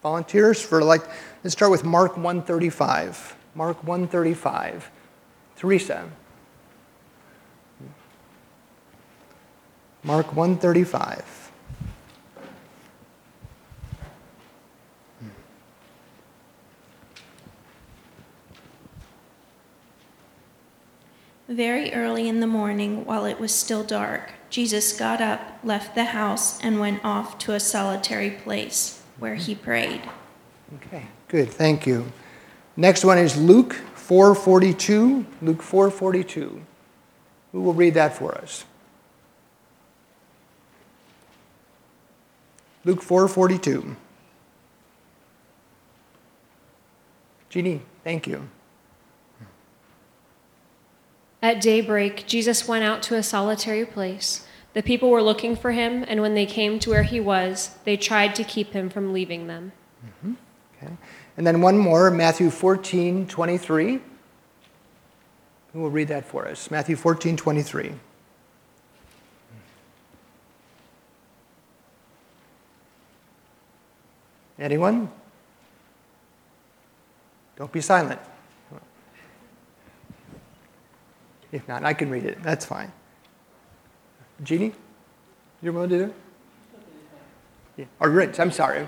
Volunteers for let's start with Mark 135. Mark 135. Teresa. Mark 135. Very early in the morning, while it was still dark, Jesus got up, left the house, and went off to a solitary place where he prayed. Okay, good. Thank you. Next one is Luke 4:42. Luke 4:42. Who will read that for us? Luke 4:42. Jeannie, thank you. At daybreak, Jesus went out to a solitary place. The people were looking for him, and when they came to where he was, they tried to keep him from leaving them. Mm-hmm. Okay. And then one more, Matthew 14:23. Who will read that for us? Matthew 14:23. Anyone? Don't be silent. If not, I can read it. That's fine. Jeannie, you're willing to do it? Yeah. Or Rich, I'm sorry.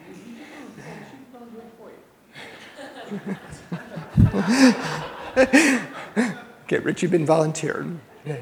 Okay, Rich, you've been volunteered.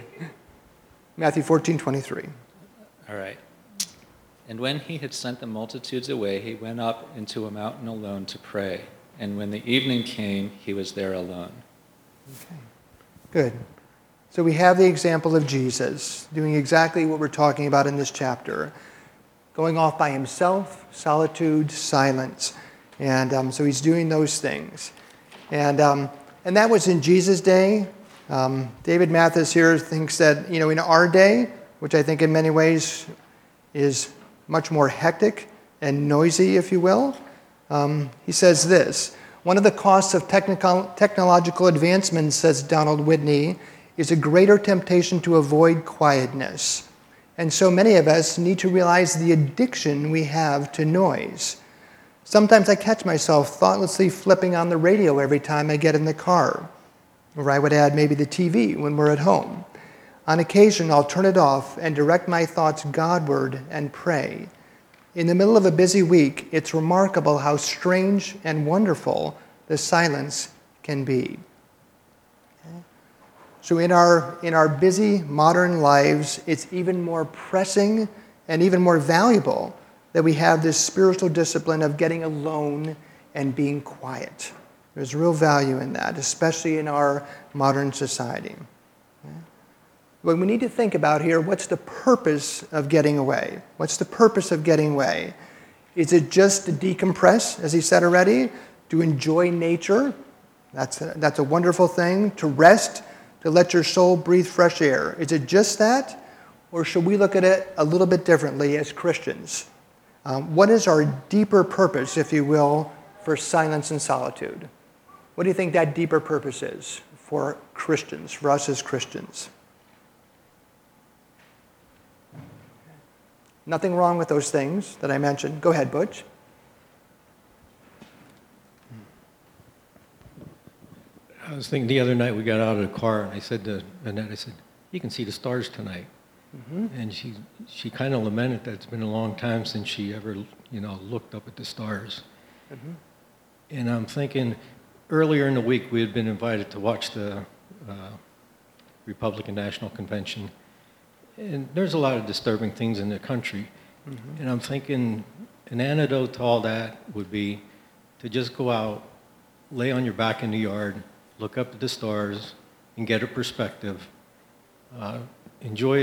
Matthew 14:23. All right. And when he had sent the multitudes away, he went up into a mountain alone to pray. And when the evening came, he was there alone. Okay, good. So we have the example of Jesus doing exactly what we're talking about in this chapter. Going off by himself, solitude, silence. And so he's doing those things. And that was in Jesus' day. David Mathis here thinks that, in our day, which I think in many ways is much more hectic and noisy, if you will, he says this: one of the costs of technological advancements, says Donald Whitney, is a greater temptation to avoid quietness. And so many of us need to realize the addiction we have to noise. Sometimes I catch myself thoughtlessly flipping on the radio every time I get in the car, or I would add maybe the TV when we're at home. On occasion, I'll turn it off and direct my thoughts Godward and pray. In the middle of a busy week, it's remarkable how strange and wonderful the silence can be. Okay? So in our busy modern lives, it's even more pressing and even more valuable that we have this spiritual discipline of getting alone and being quiet. There's real value in that, especially in our modern society. Okay? But we need to think about here, what's the purpose of getting away? What's the purpose of getting away? Is it just to decompress, as he said already, to enjoy nature? That's a wonderful thing. To rest, to let your soul breathe fresh air. Is it just that? Or should we look at it a little bit differently as Christians? What is our deeper purpose, if you will, for silence and solitude? What do you think that deeper purpose is for Christians, for us as Christians? Nothing wrong with those things that I mentioned. Go ahead, Butch. I was thinking the other night we got out of the car and I said to Annette, you can see the stars tonight. Mm-hmm. And she kind of lamented that it's been a long time since she ever, looked up at the stars. Mm-hmm. And I'm thinking, earlier in the week we had been invited to watch the Republican National Convention. And there's a lot of disturbing things in the country. Mm-hmm. And I'm thinking an antidote to all that would be to just go out, lay on your back in the yard, look up at the stars, and get a perspective. Enjoy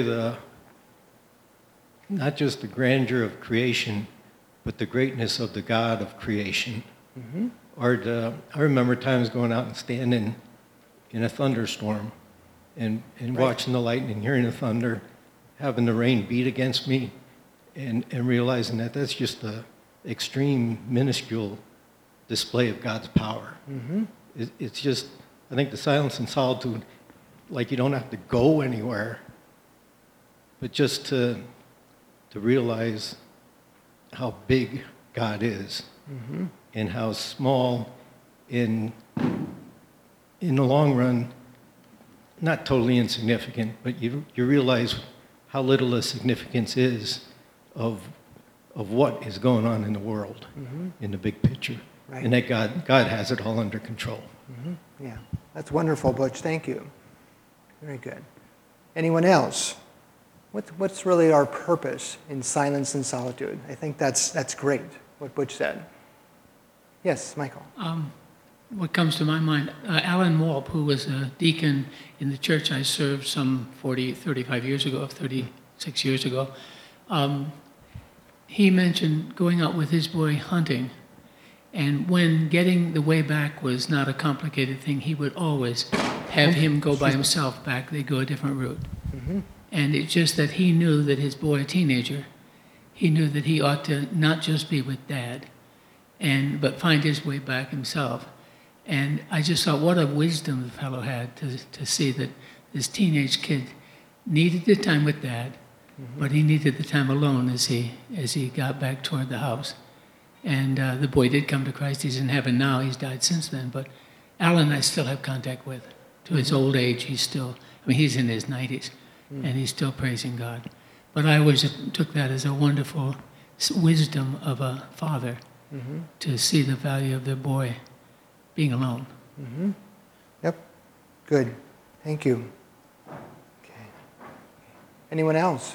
not just the grandeur of creation, but the greatness of the God of creation. Mm-hmm. I remember times going out and standing in a thunderstorm and right. Watching the lightning, hearing the thunder, having the rain beat against me, and realizing that that's just an extreme, minuscule display of God's power. Mm-hmm. It's just, I think the silence and solitude, like you don't have to go anywhere, but just to realize how big God is, and how small in the long run, not totally insignificant, but you realize how little the significance is of what is going on in the world in the big picture. Right. And that God has it all under control. Yeah, that's wonderful, Butch. Thank you. Very good. Anyone else? What's really our purpose in silence and solitude? I think that's great, what Butch said. Yes, Michael. What comes to my mind, Alan Walp, who was a deacon in the church I served some 35 years ago, 36 years ago, he mentioned going out with his boy hunting. And when getting the way back was not a complicated thing, he would always have him go by himself back. They'd go a different route. And it's just that he knew that his boy, a teenager, he knew that he ought to not just be with Dad, but find his way back himself. And I just thought, what a wisdom the fellow had to see that this teenage kid needed the time with Dad, but he needed the time alone as he got back toward the house. And the boy did come to Christ. He's in heaven now. He's died since then. But Alan I still have contact with. To his old age, he's in his 90s, and he's still praising God. But I always took that as a wonderful wisdom of a father to see the value of their boy being alone. Yep. Good. Thank you. Okay. Anyone else?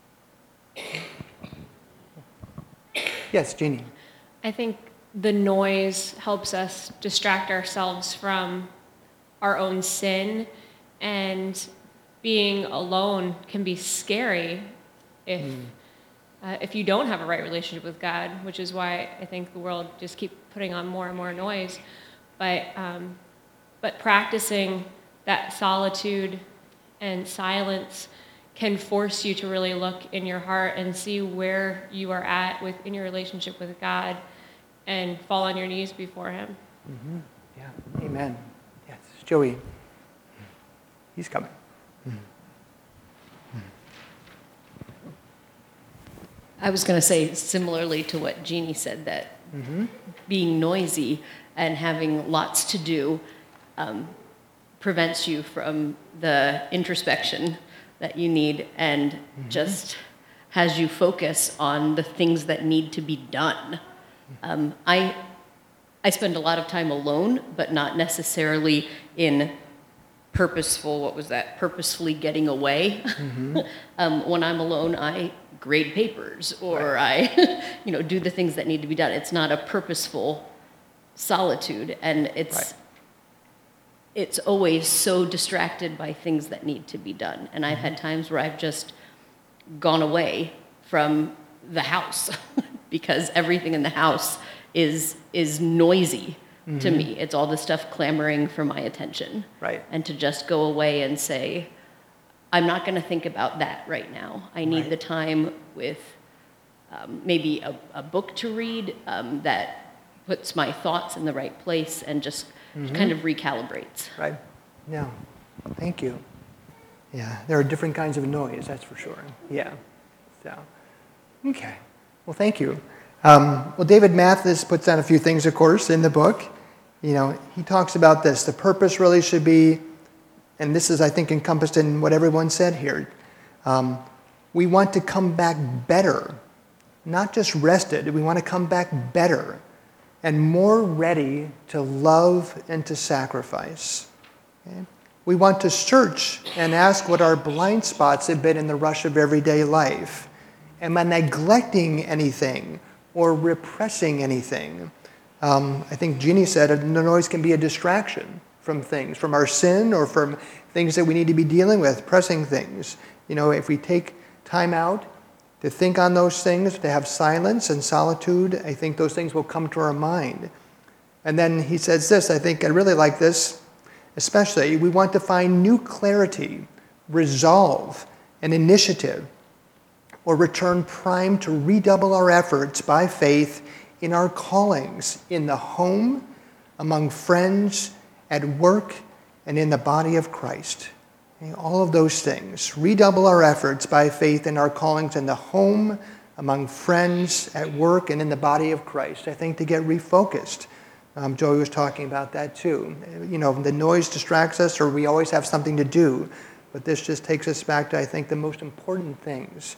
Yes, Jeannie. I think the noise helps us distract ourselves from our own sin, and being alone can be scary if you don't have a right relationship with God, which is why I think the world just keeps putting on more and more noise. But practicing that solitude and silence can force you to really look in your heart and see where you are at in your relationship with God, and fall on your knees before Him. Yeah. Amen. Yes, Joey. He's coming. I was going to say similarly to what Jeannie said, that being noisy and having lots to do prevents you from the introspection that you need, and just has you focus on the things that need to be done. I spend a lot of time alone, but not necessarily in purposefully getting away. When I'm alone, I grade papers, or I do the things that need to be done. It's not a purposeful solitude, and it's always so distracted by things that need to be done. And I've had times where I've just gone away from the house because everything in the house is noisy to me. It's all the stuff clamoring for my attention. Right. And to just go away and say, I'm not going to think about that right now. I need the time with maybe a book to read that puts my thoughts in the right place and just kind of recalibrates. Right. Yeah. Thank you. Yeah, there are different kinds of noise, that's for sure. Yeah. So, okay. Well, thank you. Well, David Mathis puts down a few things, of course, in the book. He talks about this. The purpose really should be, and this is, I think, encompassed in what everyone said here. We want to come back better, not just rested. We want to come back better and more ready to love and to sacrifice. Okay? We want to search and ask what our blind spots have been in the rush of everyday life. Am I neglecting anything or repressing anything? I think Jeannie said the noise can be a distraction from things, from our sin or from things that we need to be dealing with, pressing things. If we take time out to think on those things, to have silence and solitude, I think those things will come to our mind. And then he says this, I think I really like this, especially, we want to find new clarity, resolve, and initiative, or return primed to redouble our efforts by faith in our callings, in the home, among friends, at work, and in the body of Christ. Okay, all of those things. Redouble our efforts by faith in our callings in the home, among friends, at work, and in the body of Christ. I think to get refocused. Joey was talking about that too. You know, the noise distracts us, or we always have something to do. But this just takes us back to, I think, the most important things.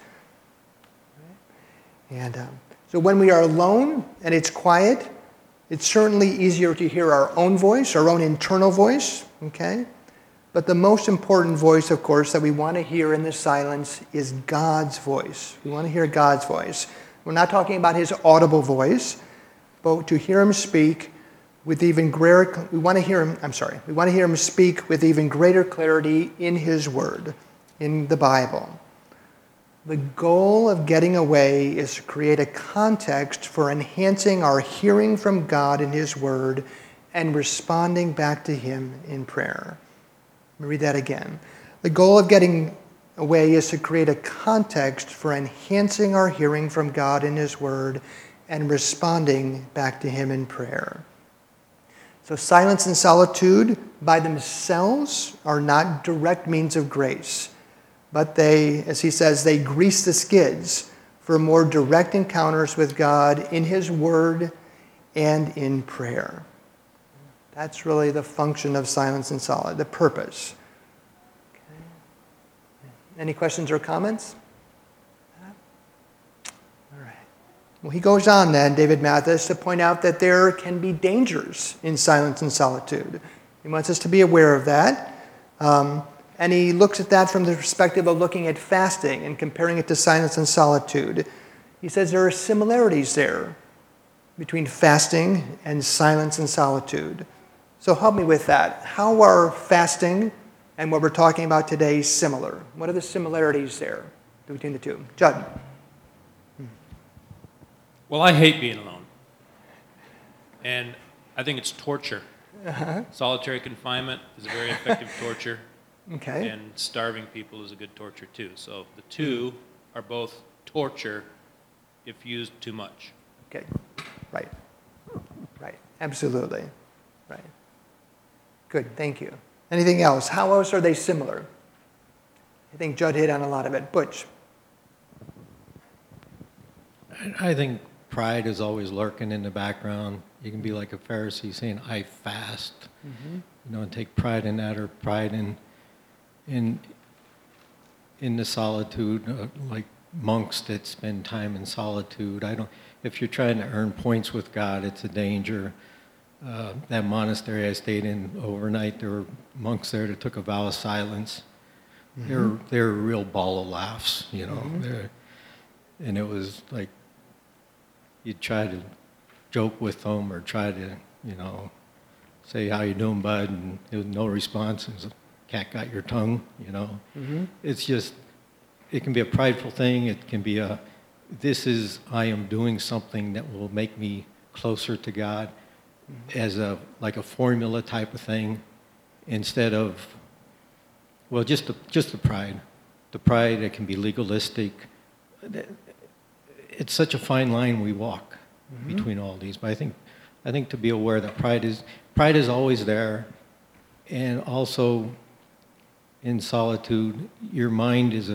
And so when we are alone and it's quiet, it's certainly easier to hear our own voice, our own internal voice, okay? But the most important voice, of course, that we want to hear in the silence is God's voice. We want to hear God's voice. We're not talking about his audible voice, but to hear him speak with even greater, we want to hear him speak with even greater clarity in his word, in the Bible. The goal of getting away is to create a context for enhancing our hearing from God in his word and responding back to him in prayer. Let me read that again. The goal of getting away is to create a context for enhancing our hearing from God in his word and responding back to him in prayer. So silence and solitude by themselves are not direct means of grace, but they, as he says, they grease the skids for more direct encounters with God in his word and in prayer. That's really the function of silence and solitude, the purpose. Okay. Any questions or comments? All right. Well, he goes on then, David Mathis, to point out that there can be dangers in silence and solitude. He wants us to be aware of that. And he looks at that from the perspective of looking at fasting and comparing it to silence and solitude. He says there are similarities there between fasting and silence and solitude. So help me with that. How are fasting and what we're talking about today similar? What are the similarities there between the two? Judd. Well, I hate being alone. And I think it's torture. Solitary confinement is a very effective torture. Okay. And starving people is a good torture too. So the two are both torture if used too much. Okay. Right. Right. Absolutely. Right. Good. Thank you. Anything else? How else are they similar? I think Judd hit on a lot of it. Butch. I think pride is always lurking in the background. You can be like a Pharisee saying, I fast, and take pride in that, or pride in the solitude, like monks that spend time in solitude. If you're trying to earn points with God, it's a danger. That monastery I stayed in overnight, there were monks there that took a vow of silence. They were a real ball of laughs, and it was like you'd try to joke with them or try to, say, how you doing, bud? And there was no response. It was, cat got your tongue, It's just, it can be a prideful thing. It can be I am doing something that will make me closer to God as like a formula type of thing instead of, well, just the pride. The pride, it can be legalistic. It's such a fine line we walk between all these. But I think to be aware that pride is always there, and also in solitude, your mind is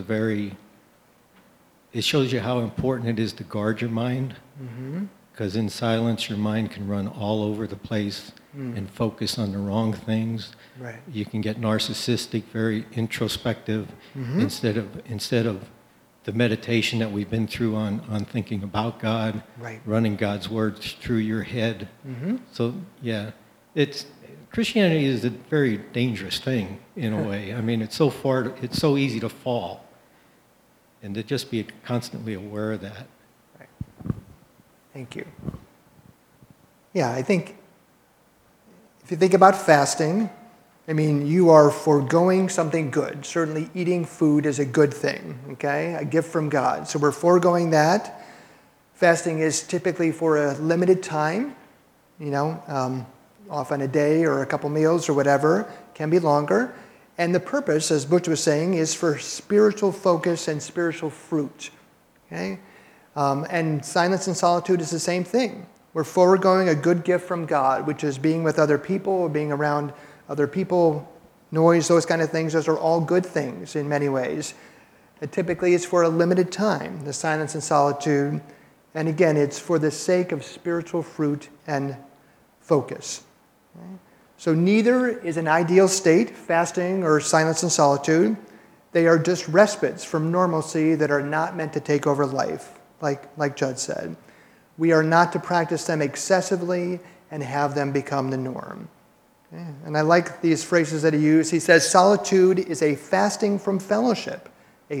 it shows you how important it is to guard your mind. Because in silence, your mind can run all over the place and focus on the wrong things. Right. You can get narcissistic, very introspective, instead of the meditation that we've been through on thinking about God, running God's words through your head. So, yeah, Christianity is a very dangerous thing in a way. I mean, it's so easy to fall, and to just be constantly aware of that. Right. Thank you. Yeah, I think if you think about fasting, I mean, you are foregoing something good. Certainly eating food is a good thing, okay? A gift from God. So we're foregoing that. Fasting is typically for a limited time, often a day or a couple meals or whatever. Can be longer. And the purpose, as Butch was saying, is for spiritual focus and spiritual fruit, okay? And silence and solitude is the same thing. We're foregoing a good gift from God, which is being with other people or being around other people, noise, those kind of things. Those are all good things in many ways. It typically is for a limited time, the silence and solitude. And again, it's for the sake of spiritual fruit and focus. So neither is an ideal state, fasting or silence and solitude. They are just respites from normalcy that are not meant to take over life, like Judd said. We are not to practice them excessively and have them become the norm. Okay? And I like these phrases that he used. He says, solitude is a fasting from fellowship,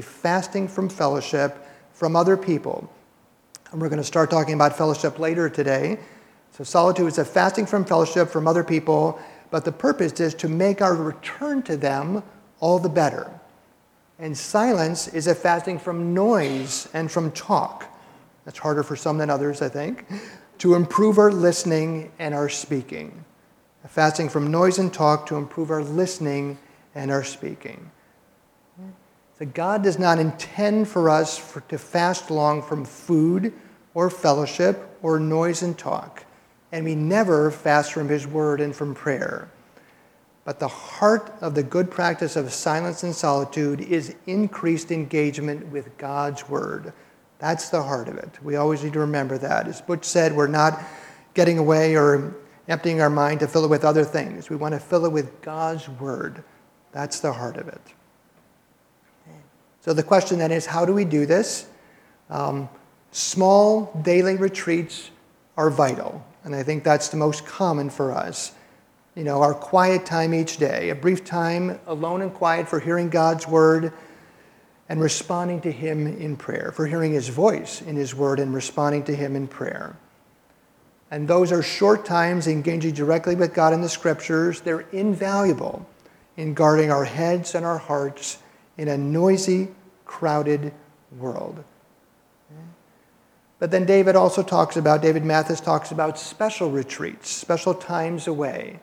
from other people. And we're going to start talking about fellowship later today. So solitude is a fasting from fellowship from other people, but the purpose is to make our return to them all the better. And silence is a fasting from noise and from talk. That's harder for some than others, I think. To improve our listening and our speaking. A fasting from noise and talk to improve our listening and our speaking. So God does not intend for us to fast long from food or fellowship or noise and talk. And we never fast from his word and from prayer. But the heart of the good practice of silence and solitude is increased engagement with God's word. That's the heart of it. We always need to remember that. As Butch said, we're not getting away or emptying our mind to fill it with other things. We want to fill it with God's word. That's the heart of it. So the question then is, how do we do this? Small daily retreats are vital. And I think that's the most common for us. You know, our quiet time each day, a brief time alone and quiet for hearing God's word and responding to him in prayer, for hearing his voice in his word and responding to him in prayer. And those are short times engaging directly with God in the scriptures. They're invaluable in guarding our heads and our hearts in a noisy, crowded world. But then David Mathis talks about special retreats, special times away.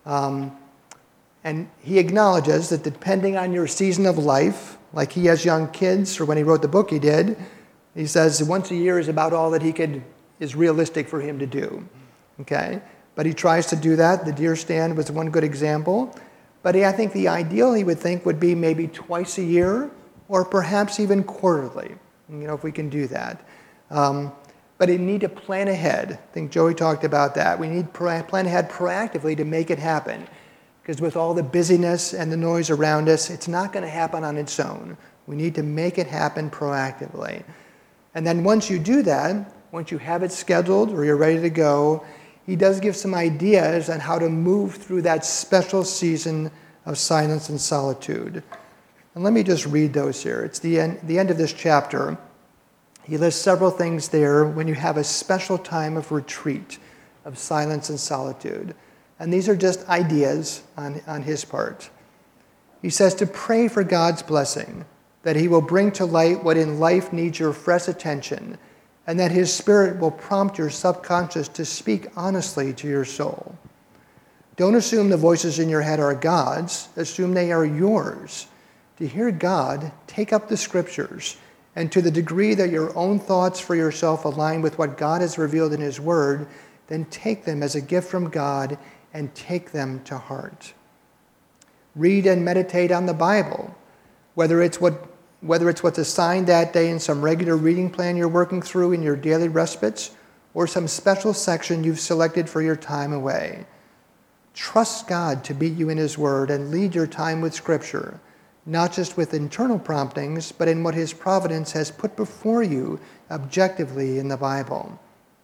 And he acknowledges that depending on your season of life, like he has young kids, or when he wrote the book he did, he says once a year is about all that is realistic for him to do. Okay? But he tries to do that. The deer stand was one good example. But I think the ideal, he would think, would be maybe twice a year, or perhaps even quarterly, if we can do that. But you need to plan ahead. I think Joey talked about that. We need to plan ahead proactively to make it happen. Because with all the busyness and the noise around us, it's not going to happen on its own. We need to make it happen proactively. And then once you do that, once you have it scheduled or you're ready to go, he does give some ideas on how to move through that special season of silence and solitude. And let me just read those here. It's the end of this chapter. He lists several things there when you have a special time of retreat, of silence and solitude. And these are just ideas on his part. He says to pray for God's blessing, that he will bring to light what in life needs your fresh attention, and that his Spirit will prompt your subconscious to speak honestly to your soul. Don't assume the voices in your head are God's. Assume they are yours. To hear God, take up the scriptures, and to the degree that your own thoughts for yourself align with what God has revealed in his word, then take them as a gift from God and take them to heart. Read and meditate on the Bible, whether it's what's assigned that day in some regular reading plan you're working through in your daily respites, or some special section you've selected for your time away. Trust God to meet you in his word and lead your time with Scripture, not just with internal promptings, but in what his providence has put before you objectively in the Bible.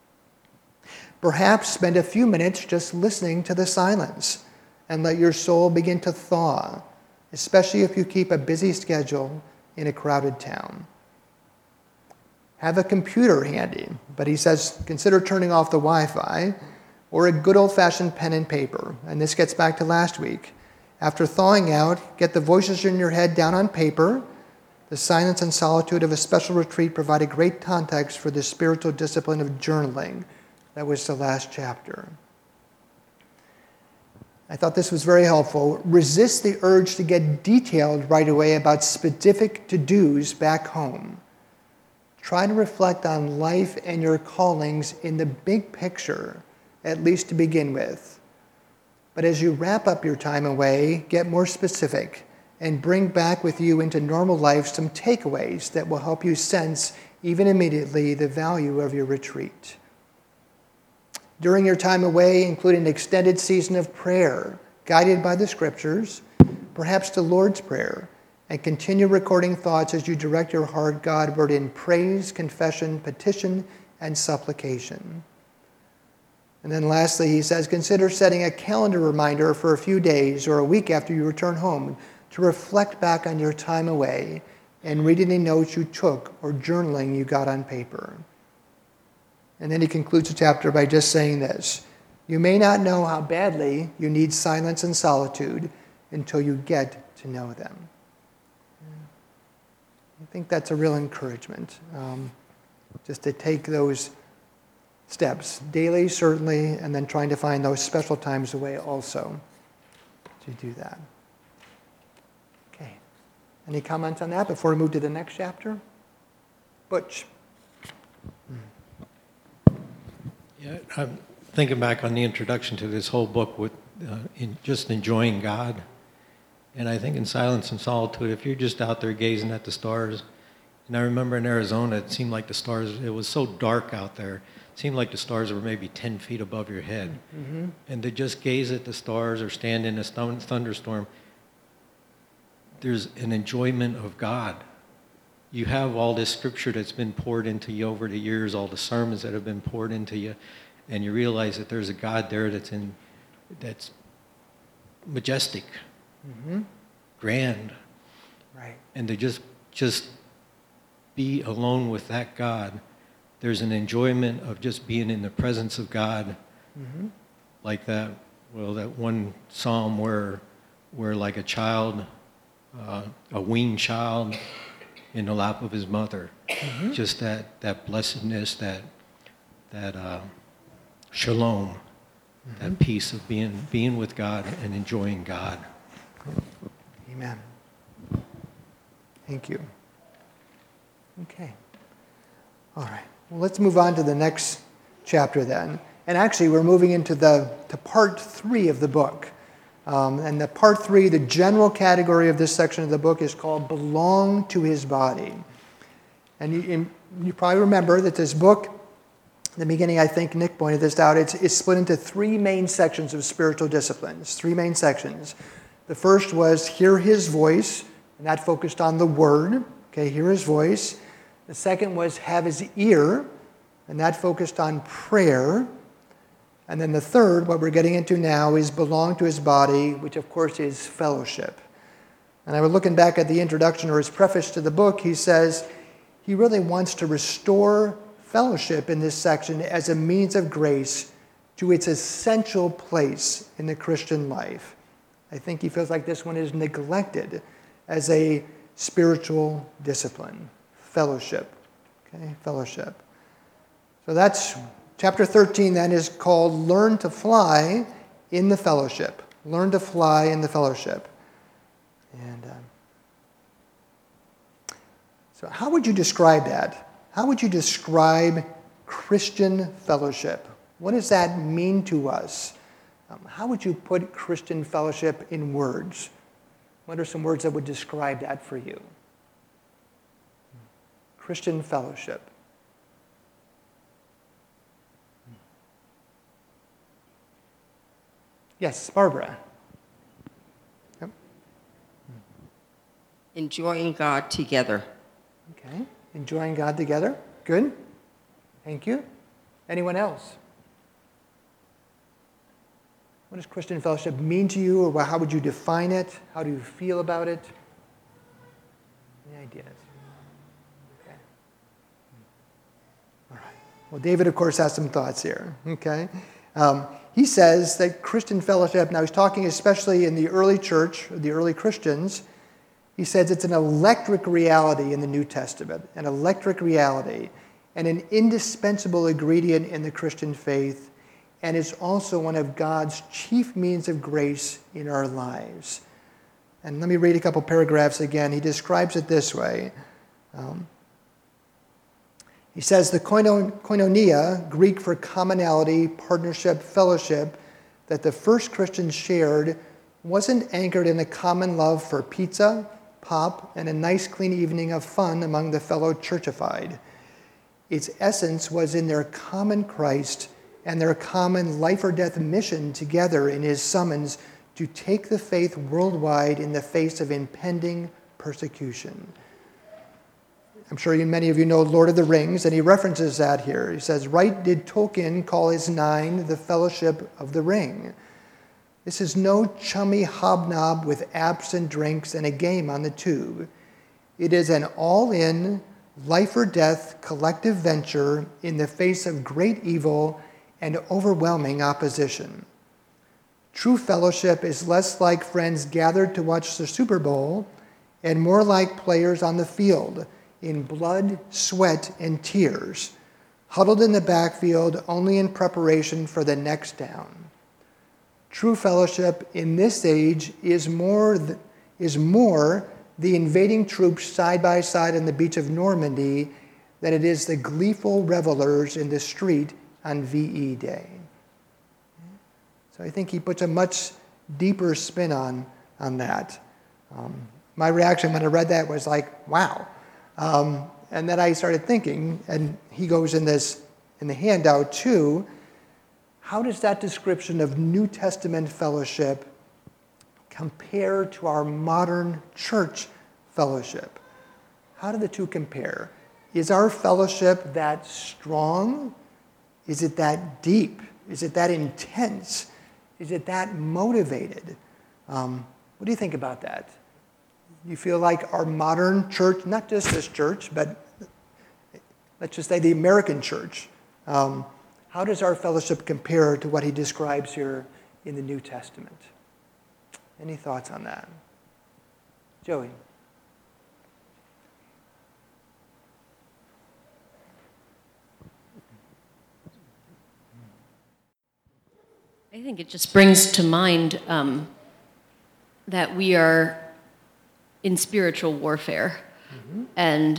Perhaps spend a few minutes just listening to the silence and let your soul begin to thaw, especially if you keep a busy schedule in a crowded town. Have a computer handy, but he says consider turning off the Wi-Fi, or a good old-fashioned pen and paper. And this gets back to last week. After thawing out, get the voices in your head down on paper. The silence and solitude of a special retreat provide a great context for the spiritual discipline of journaling. That was the last chapter. I thought this was very helpful. Resist the urge to get detailed right away about specific to-dos back home. Try to reflect on life and your callings in the big picture, at least to begin with. But as you wrap up your time away, get more specific and bring back with you into normal life some takeaways that will help you sense, even immediately, the value of your retreat. During your time away, include an extended season of prayer, guided by the Scriptures, perhaps the Lord's Prayer, and continue recording thoughts as you direct your heart Godward in praise, confession, petition, and supplication. And then lastly, he says, consider setting a calendar reminder for a few days or a week after you return home to reflect back on your time away and read any notes you took or journaling you got on paper. And then he concludes the chapter by just saying this: you may not know how badly you need silence and solitude until you get to know them. I think that's a real encouragement, just to take those steps, daily certainly, and then trying to find those special times away also to do that. Okay. Any comments on that before we move to the next chapter? Butch. Yeah, I'm thinking back on the introduction to this whole book with just enjoying God. And I think in silence and solitude, if you're just out there gazing at the stars, and I remember in Arizona, it seemed like the stars, it was so dark out there, it seemed like the stars were maybe 10 feet above your head. Mm-hmm. And to just gaze at the stars or stand in a thunderstorm, there's an enjoyment of God. You have all this scripture that's been poured into you over the years, all the sermons that have been poured into you, and you realize that there's a God there that's majestic, mm-hmm. grand. Right. And to just be alone with that God, there's an enjoyment of just being in the presence of God, mm-hmm. like that one psalm where like a child, a weaned child, in the lap of his mother, mm-hmm. just that blessedness, that shalom, mm-hmm. that peace of being with God and enjoying God. Amen. Thank you. Okay. All right. Well, let's move on to the next chapter then. And actually, we're moving into to part 3 of the book. And the part 3, the general category of this section of the book is called Belong to His Body. And you probably remember that this book, in the beginning, I think Nick pointed this out, it's split into 3 main sections of spiritual disciplines, 3 main sections. The first was Hear His Voice, and that focused on the Word. Okay, hear His voice. The second was Have His Ear, and that focused on prayer. And then the third, what we're getting into now, is Belong to His Body, which of course is fellowship. And I was looking back at the introduction or his preface to the book, he says he really wants to restore fellowship in this section as a means of grace to its essential place in the Christian life. I think he feels like this one is neglected as a spiritual discipline. Fellowship. Okay, fellowship. So that's chapter 13 then is called Learn to Fly in the Fellowship. Learn to fly in the fellowship. And so how would you describe that? How would you describe Christian fellowship? What does that mean to us? How would you put Christian fellowship in words? What are some words that would describe that for you? Christian fellowship. Yes, Barbara. Yep. Enjoying God together. Okay, enjoying God together. Good. Thank you. Anyone else? What does Christian fellowship mean to you, or how would you define it? How do you feel about it? Any ideas? Okay. All right. Well, David, of course, has some thoughts here. Okay. He says that Christian fellowship, now he's talking especially in the early church, the early Christians, he says it's an electric reality in the New Testament, an electric reality, and an indispensable ingredient in the Christian faith, and is also one of God's chief means of grace in our lives. And let me read a couple paragraphs again. He describes it this way. He says the koinonia, Greek for commonality, partnership, fellowship, that the first Christians shared wasn't anchored in a common love for pizza, pop, and a nice clean evening of fun among the fellow churchified. Its essence was in their common Christ and their common life or death mission together in his summons to take the faith worldwide in the face of impending persecution. I'm sure many of you know Lord of the Rings, and he references that here. He says, right did Tolkien call his nine the Fellowship of the Ring. This is no chummy hobnob with apps and drinks and a game on the tube. It is an all-in, life or death collective venture in the face of great evil and overwhelming opposition. True fellowship is less like friends gathered to watch the Super Bowl and more like players on the field in blood, sweat, and tears, huddled in the backfield only in preparation for the next down. True fellowship in this age is more the invading troops side by side on the beach of Normandy than it is the gleeful revelers in the street on VE Day. So I think he puts a much deeper spin on that. My reaction when I read that was like, wow. And then I started thinking, and he goes in the handout too, how does that description of New Testament fellowship compare to our modern church fellowship? How do the two compare? Is our fellowship that strong? Is it that deep? Is it that intense? Is it that motivated? What do you think about that? You feel like our modern church, not just this church, but let's just say the American church, how does our fellowship compare to what he describes here in the New Testament? Any thoughts on that? Joey? I think it just brings to mind that we are in spiritual warfare, and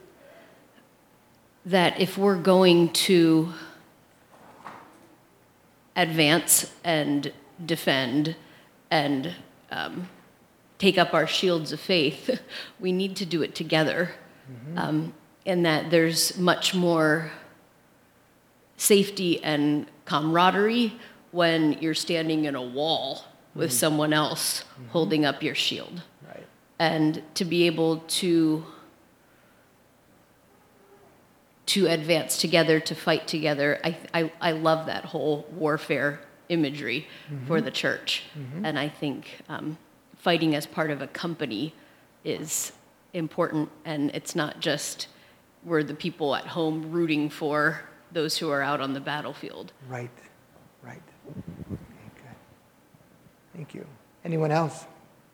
that if we're going to advance and defend and take up our shields of faith, we need to do it together, and that there's much more safety and camaraderie when you're standing in a wall with someone else holding up your shield. Right. And to be able to advance together, to fight together, I love that whole warfare imagery for the church. And I think fighting as part of a company is important, and it's not just we're the people at home rooting for those who are out on the battlefield. Right. Okay, good. Thank you. Anyone else?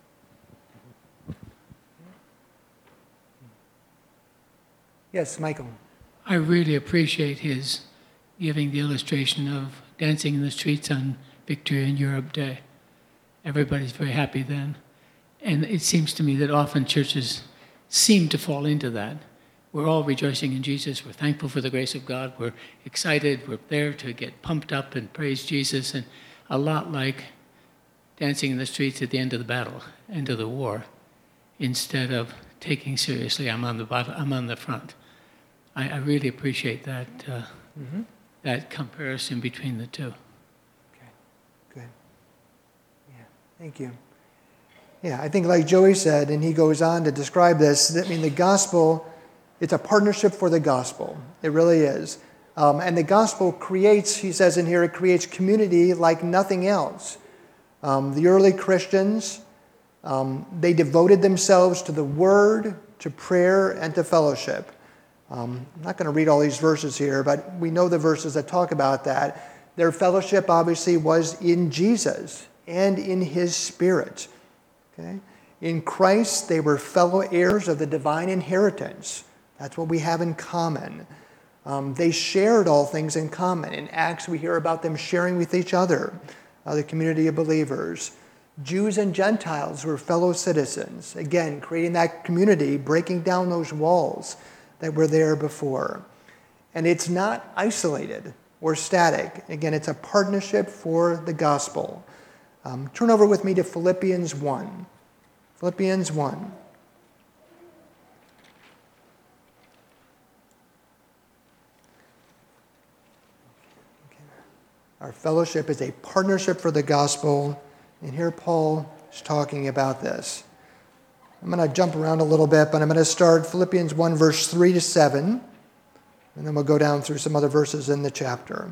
Yes, Michael. I really appreciate his giving the illustration of dancing in the streets on Victory in Europe Day. Everybody's very happy then. And it seems to me that often churches seem to fall into that. We're all rejoicing in Jesus. We're thankful for the grace of God. We're excited. We're there to get pumped up and praise Jesus. And a lot like dancing in the streets at the end of the battle, end of the war, instead of taking seriously, I'm on the front. I really appreciate that that comparison between the two. Okay, good. Yeah, thank you. Yeah, I think like Joey said, and he goes on to describe this, I mean, the gospel, it's a partnership for the gospel. It really is. And the gospel creates, he says in here, it creates community like nothing else. The early Christians, they devoted themselves to the word, to prayer, and to fellowship. I'm not going to read all these verses here, but we know the verses that talk about that. Their fellowship obviously was in Jesus and in his Spirit. Okay? In Christ, they were fellow heirs of the divine inheritance. That's what we have in common. They shared all things in common. In Acts, we hear about them sharing with each other, the community of believers. Jews and Gentiles were fellow citizens. Again, creating that community, breaking down those walls that were there before. And it's not isolated or static. Again, it's a partnership for the gospel. Turn over with me to Philippians 1. Philippians 1. Our fellowship is a partnership for the gospel, and here Paul is talking about this. I'm going to jump around a little bit, but I'm going to start Philippians 1, verse 3 to 7, and then we'll go down through some other verses in the chapter.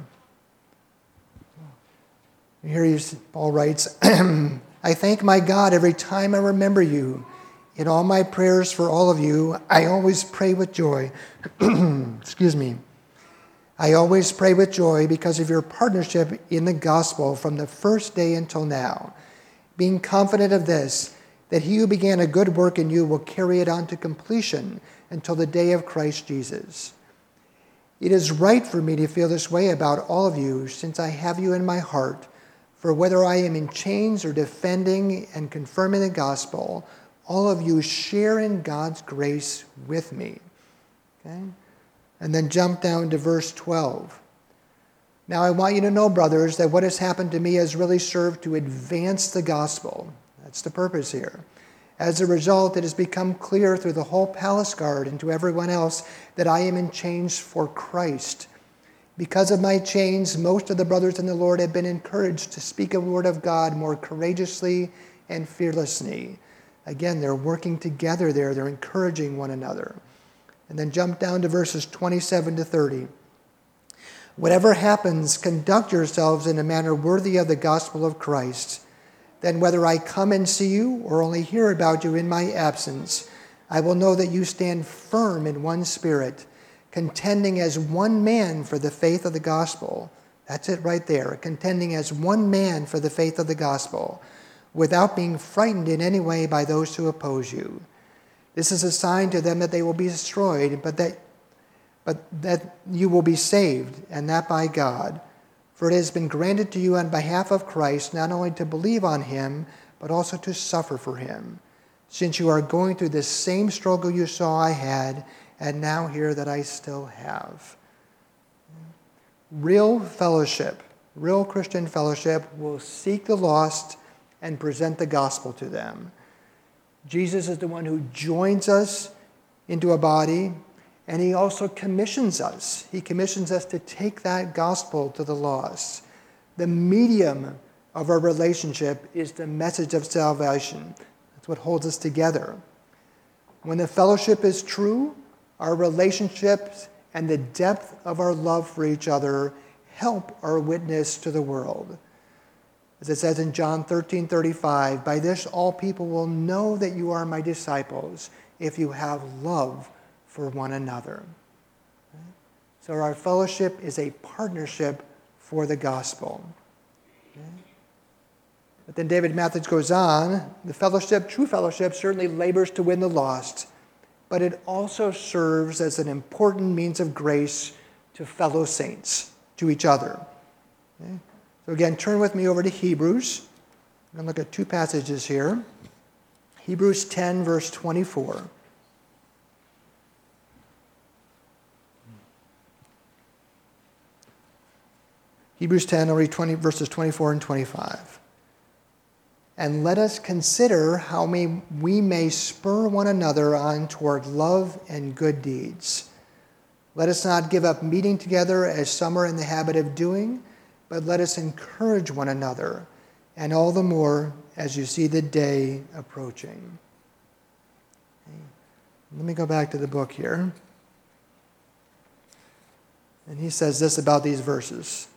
Here Paul writes, I thank my God every time I remember you. In all my prayers for all of you, I always pray with joy. Excuse me. I always pray with joy because of your partnership in the gospel from the first day until now, being confident of this, that he who began a good work in you will carry it on to completion until the day of Christ Jesus. It is right for me to feel this way about all of you, since I have you in my heart, for whether I am in chains or defending and confirming the gospel, all of you share in God's grace with me. Okay? And then jump down to verse 12. Now I want you to know, brothers, that what has happened to me has really served to advance the gospel. That's the purpose here. As a result, it has become clear through the whole palace guard and to everyone else that I am in chains for Christ. Because of my chains, most of the brothers in the Lord have been encouraged to speak a word of God more courageously and fearlessly. Again, they're working together there. They're encouraging one another. And then jump down to verses 27 to 30. Whatever happens, conduct yourselves in a manner worthy of the gospel of Christ. Then whether I come and see you or only hear about you in my absence, I will know that you stand firm in one spirit, contending as one man for the faith of the gospel. That's it right there. Contending as one man for the faith of the gospel, without being frightened in any way by those who oppose you. This is a sign to them that they will be destroyed, but that you will be saved, and that by God. For it has been granted to you on behalf of Christ not only to believe on him, but also to suffer for him, since you are going through the same struggle you saw I had, and now hear that I still have. Real fellowship, real Christian fellowship, will seek the lost and present the gospel to them. Jesus is the one who joins us into a body, and he also commissions us. He commissions us to take that gospel to the lost. The medium of our relationship is the message of salvation. That's what holds us together. When the fellowship is true, our relationships and the depth of our love for each other help our witness to the world. As it says in John 13:35, by this all people will know that you are my disciples if you have love for one another. So our fellowship is a partnership for the gospel. But then David Mathis goes on, the fellowship, true fellowship, certainly labors to win the lost, but it also serves as an important means of grace to fellow saints, to each other. Okay? So again, turn with me over to Hebrews. I'm going to look at two passages here. Hebrews 10, verse 24. Hebrews 10, I'll read verses 24 and 25. And let us consider how we may spur one another on toward love and good deeds. Let us not give up meeting together as some are in the habit of doing, but let us encourage one another, and all the more as you see the day approaching. Okay. Let me go back to the book here. And he says this about these verses.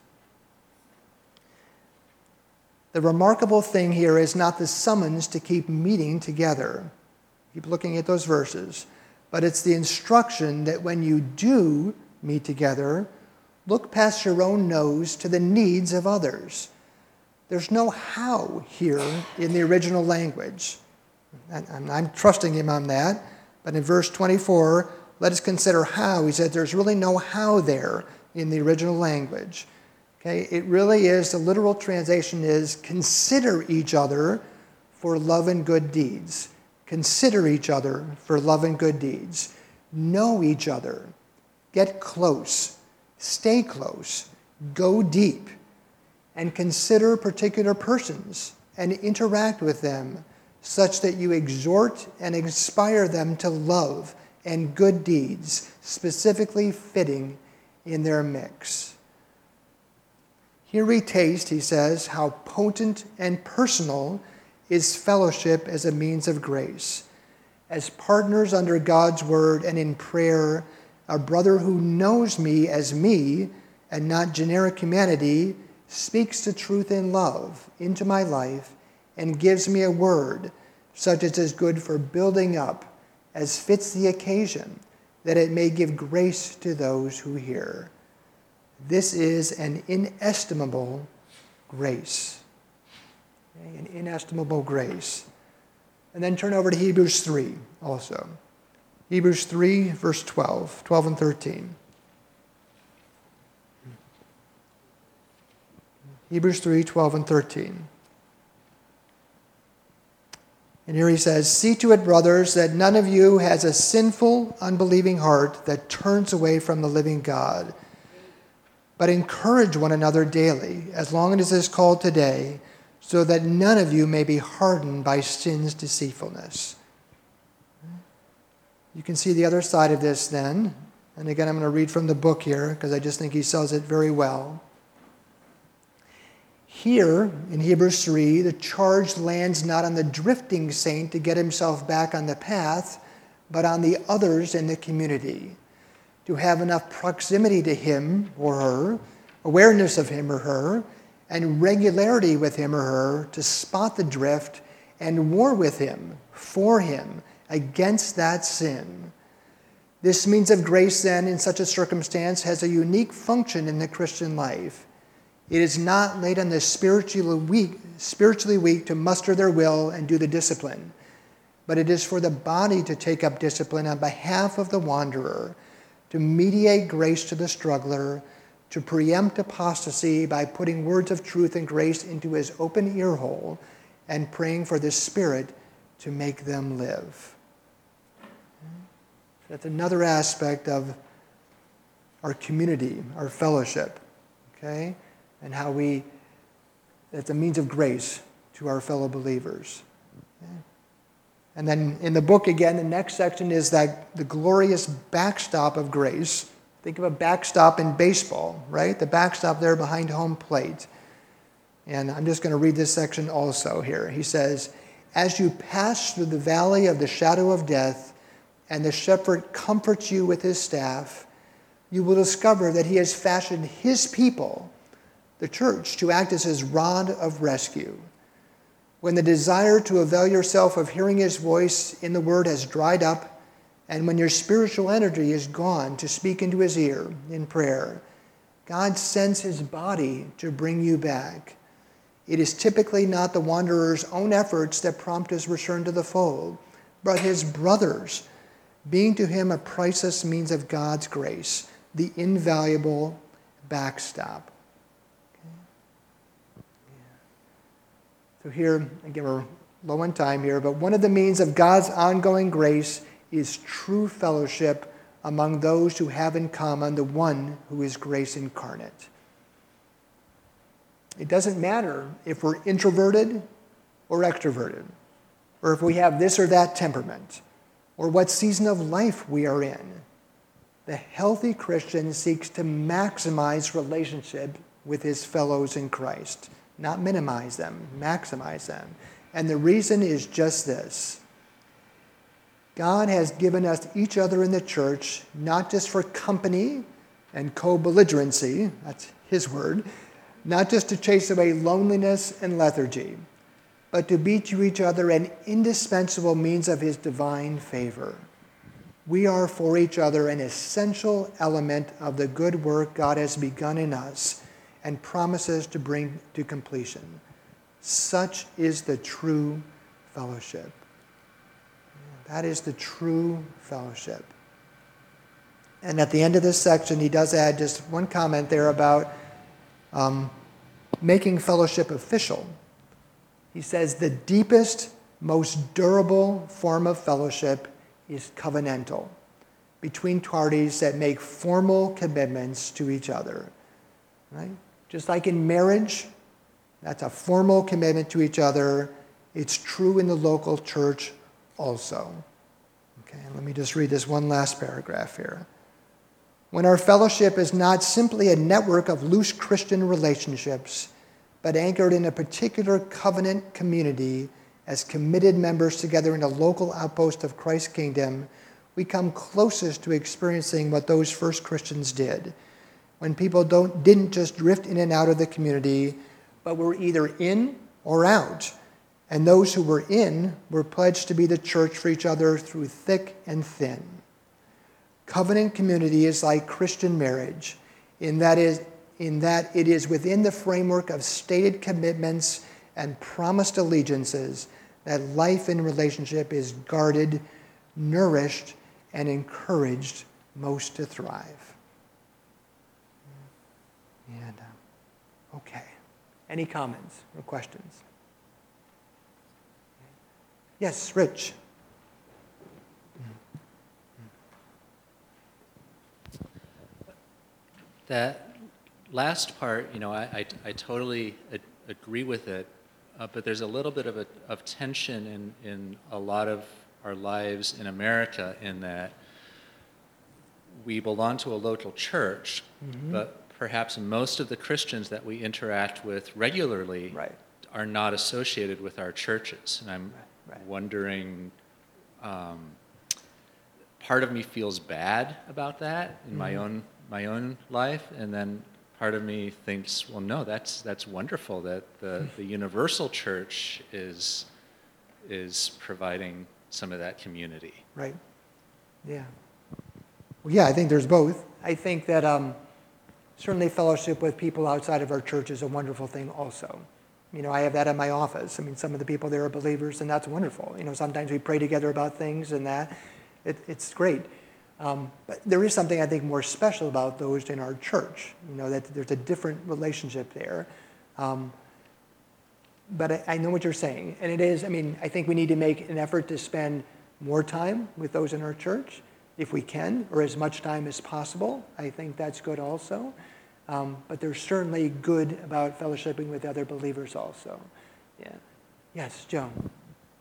The remarkable thing here is not the summons to keep meeting together. Keep looking at those verses. But it's the instruction that when you do meet together, look past your own nose to the needs of others. There's no how here in the original language. I'm trusting him on that. But in verse 24, let us consider how. He said there's really no how there in the original language. Okay, it really is, the literal translation is, consider each other for love and good deeds. Consider each other for love and good deeds. Know each other. Get close. Stay close. Go deep. And consider particular persons. and interact with them such that you exhort and inspire them to love and good deeds, specifically fitting in their mix. Here we taste, he says, how potent and personal is fellowship as a means of grace. As partners under God's word and in prayer, a brother who knows me as me and not generic humanity speaks the truth in love into my life and gives me a word such as is good for building up as fits the occasion, that it may give grace to those who hear. This is an inestimable grace. Okay, an inestimable grace. And then turn over to Hebrews 3 also. Hebrews 3, verse 12 and 13. Hebrews 3, 12 and 13. And here he says, "See to it, brothers, that none of you has a sinful, unbelieving heart that turns away from the living God. But encourage one another daily, as long as it is called today, so that none of you may be hardened by sin's deceitfulness." You can see the other side of this then. And again, I'm going to read from the book here, because I just think he says it very well. Here, in Hebrews 3, the charge lands not on the drifting saint to get himself back on the path, but on the others in the community, to have enough proximity to him or her, awareness of him or her, and regularity with him or her to spot the drift and war with him, for him, against that sin. This means of grace, then, in such a circumstance, has a unique function in the Christian life. It is not laid on the spiritually weak to muster their will and do the discipline, but it is for the body to take up discipline on behalf of the wanderer, to mediate grace to the struggler, to preempt apostasy by putting words of truth and grace into his open ear hole and praying for the Spirit to make them live. That's another aspect of our community, our fellowship, okay? And how that's a means of grace to our fellow believers. Okay? And then in the book again, the next section is that the glorious backstop of grace. Think of a backstop in baseball, right? The backstop there behind home plate. And I'm just going to read this section also here. He says, "As you pass through the valley of the shadow of death, and the shepherd comforts you with his staff, you will discover that he has fashioned his people, the church, to act as his rod of rescue. When the desire to avail yourself of hearing his voice in the word has dried up, and when your spiritual energy is gone to speak into his ear in prayer, God sends his body to bring you back. It is typically not the wanderer's own efforts that prompt his return to the fold, but his brothers, being to him a priceless means of God's grace, the invaluable backstop." So here, again, we're low on time here, but one of the means of God's ongoing grace is true fellowship among those who have in common the one who is grace incarnate. It doesn't matter if we're introverted or extroverted, or if we have this or that temperament, or what season of life we are in. The healthy Christian seeks to maximize relationship with his fellows in Christ, not minimize them, maximize them. And the reason is just this. God has given us each other in the church, not just for company and co-belligerency, that's his word, not just to chase away loneliness and lethargy, but to be to each other an indispensable means of his divine favor. We are for each other an essential element of the good work God has begun in us and promises to bring to completion. Such is the true fellowship. That is the true fellowship. And at the end of this section, he does add just one comment there about making fellowship official. He says the deepest, most durable form of fellowship is covenantal, between parties that make formal commitments to each other. Right? Just like in marriage, That's a formal commitment to each other. It's true in the local church also. Okay, let me just read this one last paragraph here. When our fellowship is not simply a network of loose Christian relationships, but anchored in a particular covenant community as committed members together in a local outpost of Christ's kingdom, we come closest to experiencing what those first Christians did, when people didn't just drift in and out of the community, but were either in or out. And those who were in were pledged to be the church for each other through thick and thin. Covenant community is like Christian marriage in that it is within the framework of stated commitments and promised allegiances that life in relationship is guarded, nourished, and encouraged most to thrive. And, okay. Any comments or questions? Yes, Rich. That last part, I totally agree with it, but there's a little bit of tension in a lot of our lives in America in that we belong to a local church, but perhaps most of the Christians that we interact with regularly are not associated with our churches. And I'm wondering, part of me feels bad about that in my own life, and then part of me thinks, well, no, that's wonderful that the universal church is providing some of that community. Right. Yeah. Well, yeah, I think there's both. I think that certainly fellowship with people outside of our church is a wonderful thing also. I have that in my office. Some of the people there are believers, and that's wonderful. Sometimes we pray together about things, and that it's great. But there is something I think more special about those in our church. That there's a different relationship there. But I know what you're saying, and it is. I think we need to make an effort to spend more time with those in our church, if we can, or as much time as possible. I think that's good also. But there's certainly good about fellowshipping with other believers also. Yeah. Yes, Joan.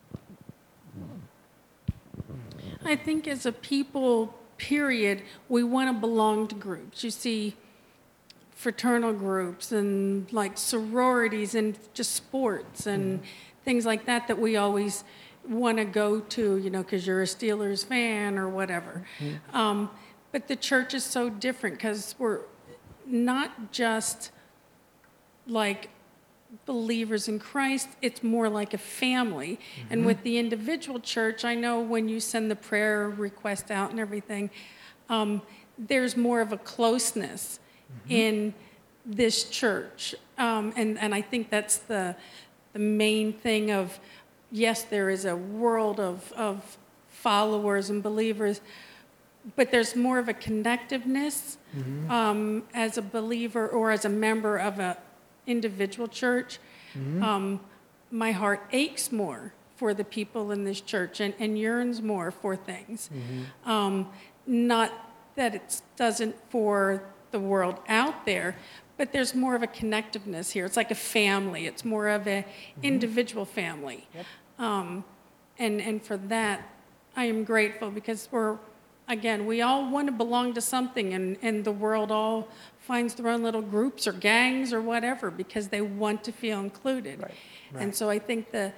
I think as a people, period, we want to belong to groups. You see fraternal groups and like sororities and just sports and things like that we always want to go to, because you're a Steelers fan or whatever. But the church is so different because we're not just like believers in Christ, it's more like a family. And with the individual church, I know when you send the prayer request out and everything, there's more of a closeness in this church. And I think that's the main thing of, yes, there is a world of followers and believers, but there's more of a connectiveness as a believer or as a member of an individual church. My heart aches more for the people in this church and yearns more for things. Not that it doesn't for the world out there, but there's more of a connectiveness here. It's like a family. It's more of an individual family. And for that, I am grateful because we all want to belong to something, and the world all finds their own little groups or gangs or whatever because they want to feel included. And so I think the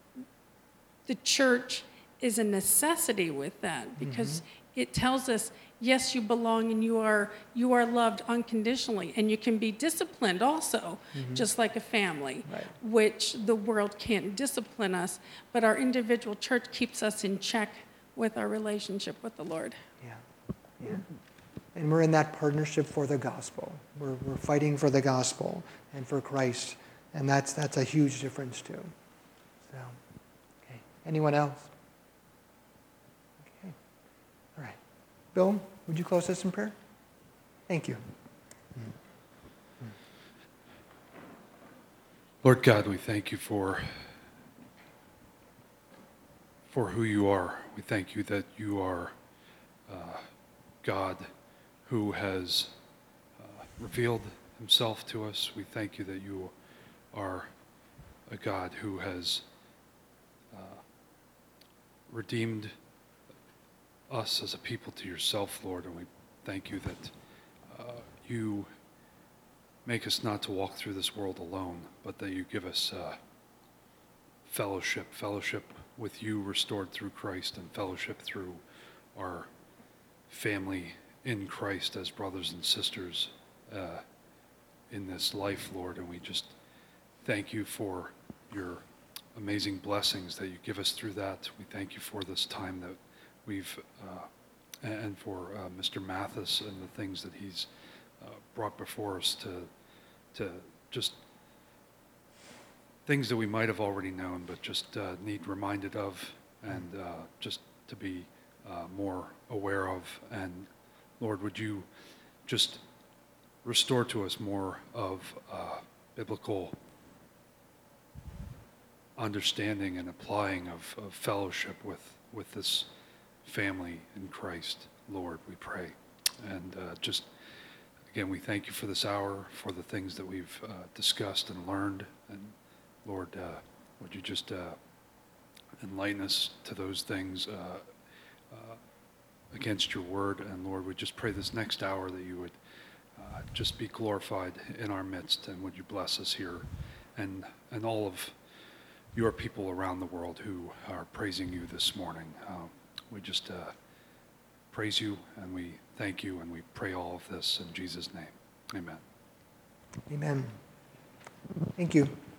church is a necessity with that because it tells us, yes, you belong and you are loved unconditionally, and you can be disciplined also, just like a family, which the world can't discipline us, but our individual church keeps us in check with our relationship with the Lord. Yeah. And we're in that partnership for the gospel. We're fighting for the gospel and for Christ, and that's a huge difference too. So, okay. Anyone else? Okay. All right. Bill, would you close us in prayer? Thank you. Lord God, we thank you for who you are. We thank you that you are God who has revealed himself to us. We thank you that you are God who has redeemed us as a people to yourself, Lord, and we thank you that you make us not to walk through this world alone, but that you give us fellowship with you restored through Christ, and fellowship through our family in Christ as brothers and sisters in this life, Lord. And we just thank you for your amazing blessings that you give us through that. We thank you for this time that we've, and for Mr. Mathis and the things that he's brought before us to just things that we might have already known, but just need reminded of, and just to be more aware of. And Lord, would you just restore to us more of biblical understanding and applying of fellowship with this family in Christ, Lord, we pray. And just, again, we thank you for this hour, for the things that we've discussed and learned. And Lord, would you just enlighten us to those things against your word. And Lord, we just pray this next hour that you would just be glorified in our midst, and would you bless us here and all of your people around the world who are praising you this morning. We just praise you, and we thank you, and we pray all of this in Jesus' name. Amen. Amen. Thank you.